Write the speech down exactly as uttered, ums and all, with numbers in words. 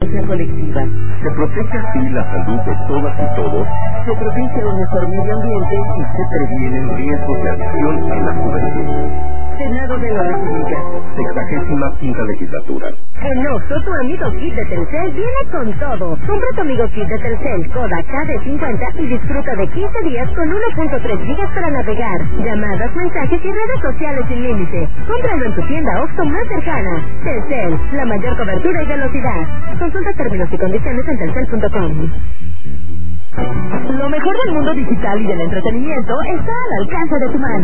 conciencia colectiva. Se protege así la salud de todas y todos, Se protege un mejor medio ambiente y se previenen riesgos de adicción en la juventud. Senado de la República. Sexagésima quinta legislatura. En Oxxo, tu amigo Kit de Telcel viene con todo. Compra tu amigo Kit de Telcel Kodak K D cincuenta y disfruta de quince días con uno punto tres gigas para navegar, llamadas, mensajes y redes sociales sin límite. Cómpralo en tu tienda Oxxo más cercana. Telcel, la mayor cobertura y velocidad. Consulta términos y condiciones en telcel punto com. Lo mejor del mundo digital y del entretenimiento está al alcance de tu mano.